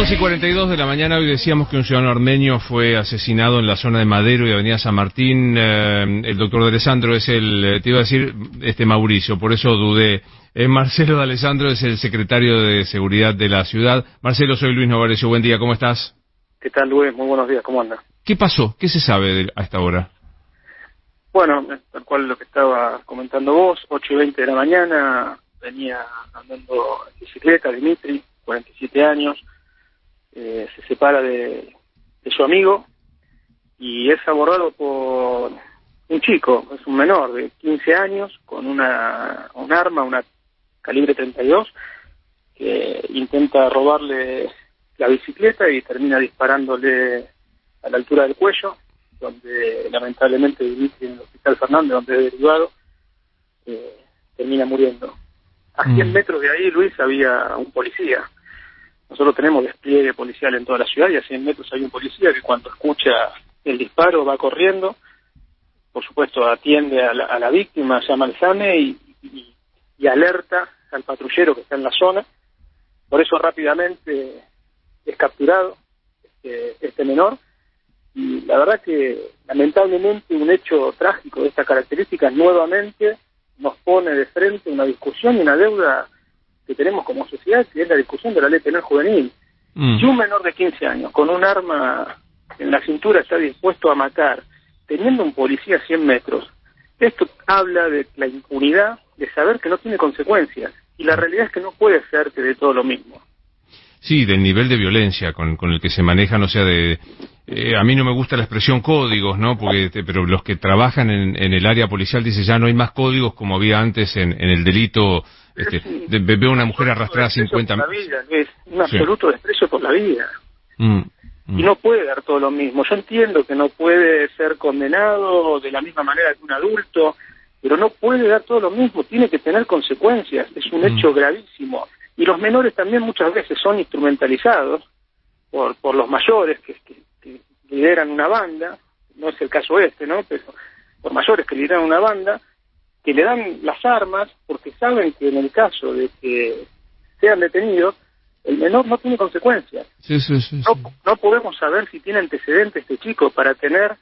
11:42 de la mañana. Hoy decíamos que un ciudadano armenio fue asesinado en la zona de Madero y Avenida San Martín. El doctor D'Alessandro es te iba a decir, Mauricio, por eso dudé. Marcelo D'Alessandro es el secretario de Seguridad de la ciudad. Marcelo, soy Luis Novarecio. Buen día, ¿cómo estás? ¿Qué tal, Luis? Muy buenos días, ¿cómo andas? ¿Qué pasó? ¿Qué se sabe a esta hora? Bueno, tal cual lo que estaba comentando vos, 8:20 de la mañana, venía andando en bicicleta, Dimitri, 47 años, se separa de su amigo y es abordado por un chico, es un menor de 15 años, con un arma, una calibre 32, que intenta robarle la bicicleta y termina disparándole a la altura del cuello, donde lamentablemente Dimitri, en el Hospital Fernández, donde es derivado, termina muriendo. A 100 metros de ahí, Luis, había un policía. Nosotros tenemos despliegue policial en toda la ciudad y a 100 metros hay un policía que cuando escucha el disparo va corriendo, por supuesto atiende a la víctima, llama al SAME y alerta al patrullero que está en la zona. Por eso rápidamente es capturado este menor. Y la verdad que lamentablemente un hecho trágico de estas características nuevamente nos pone de frente una discusión y una deuda que tenemos como sociedad, que es la discusión de la ley penal juvenil. Si un menor de 15 años con un arma en la cintura está dispuesto a matar, teniendo un policía a 100 metros, esto habla de la impunidad, de saber que no tiene consecuencias. Y la realidad es que no puede ser que de todo lo mismo. Sí, del nivel de violencia con el que se manejan, o sea, a mí no me gusta la expresión códigos, ¿no? Pero los que trabajan en el área policial dicen ya no hay más códigos como había antes en el delito. Veo una mujer arrastrada 50 metros. Es un absoluto desprecio por la vida. Y no puede dar todo lo mismo. Yo entiendo que no puede ser condenado de la misma manera que un adulto, pero no puede dar todo lo mismo. Tiene que tener consecuencias. Es un hecho gravísimo. Y los menores también muchas veces son instrumentalizados por los mayores que lideran una banda. No es el caso ¿no? Pero los mayores que lideran una banda, que le dan las armas porque saben que en el caso de que sean detenidos, el menor no tiene consecuencias. Sí. No podemos saber si tiene antecedentes este chico para tener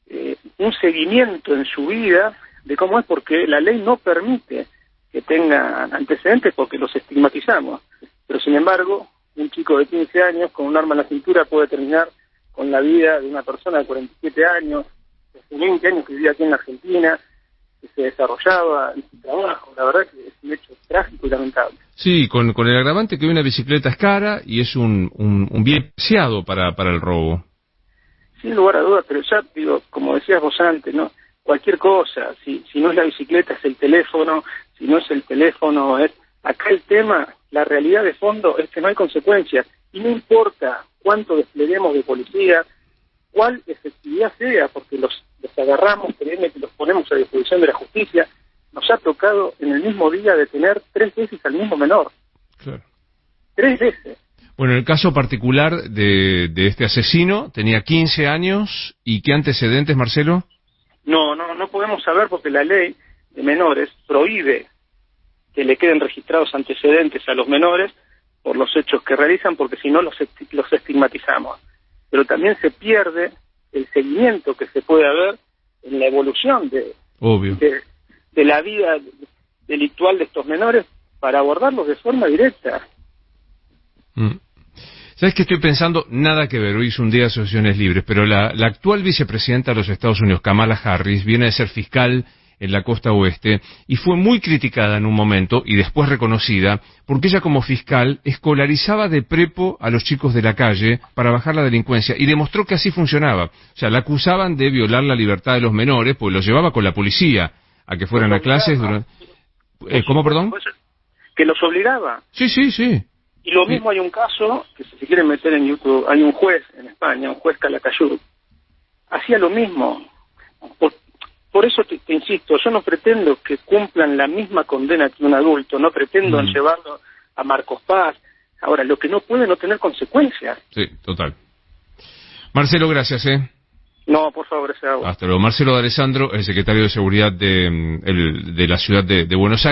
un seguimiento en su vida de cómo es, porque la ley no permite que tengan antecedentes porque los estigmatizamos. Pero sin embargo, un chico de 15 años con un arma en la cintura puede terminar con la vida de una persona de 47 años, de 20 años que vivía aquí en Argentina, que se desarrollaba en su trabajo. La verdad que es un hecho trágico y lamentable. Sí, con el agravante que una bicicleta es cara y es un bien preciado para el robo. Sin lugar a dudas, pero ya digo, como decías vos antes, ¿no? Cualquier cosa, si no es la bicicleta es el teléfono, si no es el teléfono es... Acá el tema, la realidad de fondo es que no hay consecuencias y no importa cuánto despleguemos de policía, cuál efectividad sea, porque los agarramos, que los ponemos a disposición de la justicia. Nos ha tocado en el mismo día detener 3 veces al mismo menor. Claro. 3 veces. Bueno, en el caso particular de este asesino, tenía 15 años, ¿y qué antecedentes, Marcelo? No podemos saber porque la ley de menores prohíbe que le queden registrados antecedentes a los menores por los hechos que realizan, porque si no los estigmatizamos. Pero también se pierde el seguimiento que se puede haber en la evolución de la vida delictual de estos menores para abordarlos de forma directa. ¿Sabes qué estoy pensando? Nada que ver, hoy es un día de asociaciones libres, pero la actual vicepresidenta de los Estados Unidos, Kamala Harris, viene de ser fiscal en la costa oeste y fue muy criticada en un momento y después reconocida porque ella como fiscal escolarizaba de prepo a los chicos de la calle para bajar la delincuencia y demostró que así funcionaba. O sea, la acusaban de violar la libertad de los menores, pues los llevaba con la policía a que fueran a clases durante... ¿Cómo, perdón? Que los obligaba. Sí. Y lo mismo hay un caso, que si se quieren meter en YouTube, hay un juez en España, un juez Calatayud, hacía lo mismo. Por eso te insisto, yo no pretendo que cumplan la misma condena que un adulto, no pretendo llevarlo a Marcos Paz. Ahora, lo que no puede no tener consecuencias. Sí, total. Marcelo, gracias, No, por favor, ese agua. Hasta luego. Marcelo D'Alessandro, el secretario de Seguridad de la ciudad de Buenos Aires.